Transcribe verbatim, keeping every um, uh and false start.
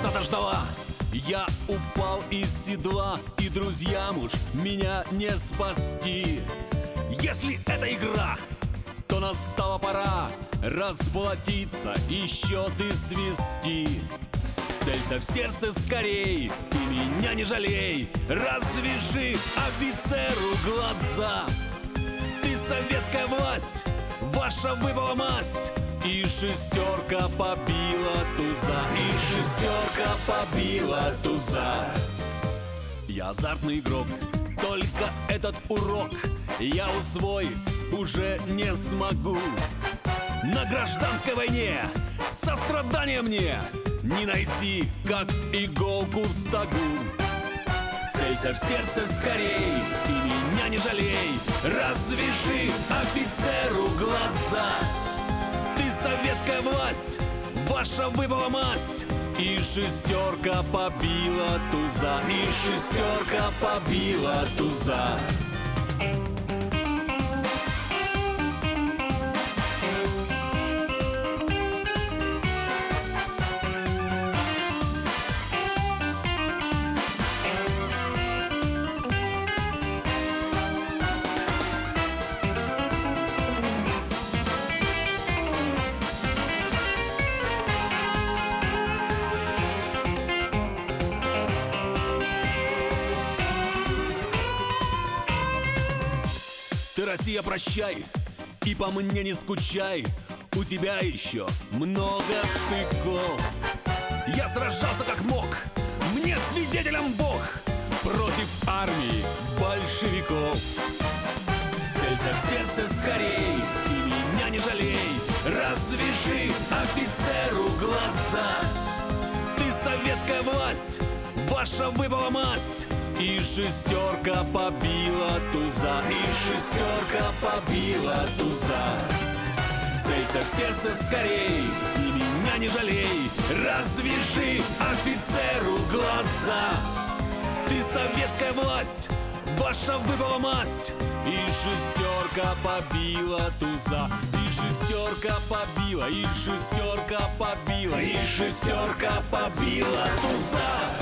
конца дождала. Я упал из седла, и друзьям уж меня не спасти. Если это игра, то настала пора расплатиться и счеты свести. Целься в сердце скорей, ты меня не жалей, развяжи офицеру глаза. Ты советская власть, ваша выпала масть, и шестерка побила туза, и шестерка побила туза. Я азартный игрок, только этот урок я усвоить уже не смогу. На гражданской войне сострадания мне не найти, как иголку в стогу. Целься в сердце скорей, и меня не жалей, развяжи офицеру глаза. Ты советская власть, ваша выпала масть, и шестерка побила туза, и шестерка побила туза. Ты, Россия, прощай, и по мне не скучай, у тебя еще много штыков. Я сражался как мог, мне свидетелем Бог, против армии большевиков. Целься в сердце скорей, и меня не жалей, развяжи офицеру глаза. Ты советская власть, ваша выпала масть, и шестерка побила туза, и шестерка побила туза. Целься в сердце скорей, и меня не жалей, развяжи офицеру глаза. Ты советская власть, ваша выпала масть, и шестерка побила туза, и шестерка побила, и шестерка побила, и шестерка побила туза.